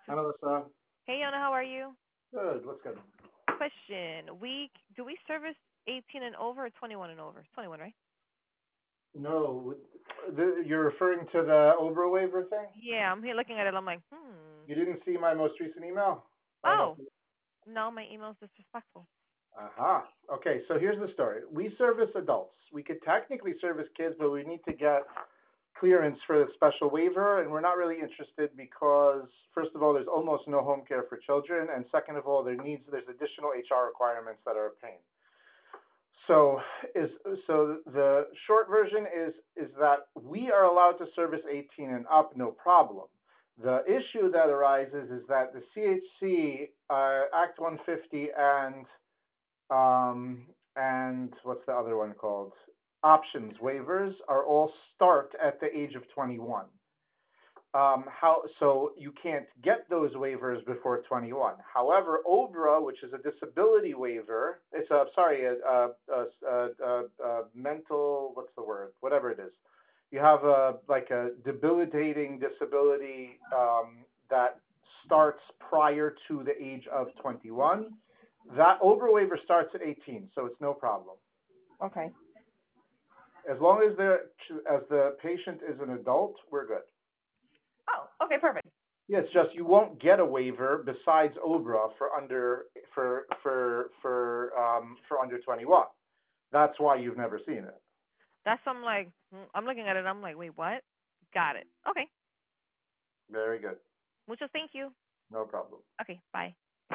Hi, Melissa. Hey, Yona, how are you? Good. What's good? Question: do we service 18 and over or 21 and over? 21, right? No, you're referring to the Obra waiver thing? Yeah, I'm here looking at it. I'm like, hmm. You didn't see my most recent email? I don't know. Oh, no, my email's disrespectful. Aha. Okay, so here's the story. We service adults. We could technically service kids, but we need to get clearance for the special waiver, and we're not really interested because, first of all, there's almost no home care for children, and second of all, there's additional HR requirements that are a pain. So is so the short version is that we are allowed to service 18 and up, no problem. The issue that arises is that the CHC Act 150 and what's the other one called? Options waivers are all start at the age of 21. How so you can't get those waivers before 21. However, OBRA, which is a disability waiver, it's a sorry, a mental, what's the word? Whatever it is. You have a debilitating disability that starts prior to the age of 21. That OBRA waiver starts at 18, so it's no problem. Okay. As long as the patient is an adult, we're good. Oh, okay, perfect. Yeah, it's just you won't get a waiver besides OBRA for under 21. That's why you've never seen it. That's I'm like, I'm looking at it. I'm like, wait, what? Got it. Okay. Very good. Muchas thank you. No problem. Okay, bye.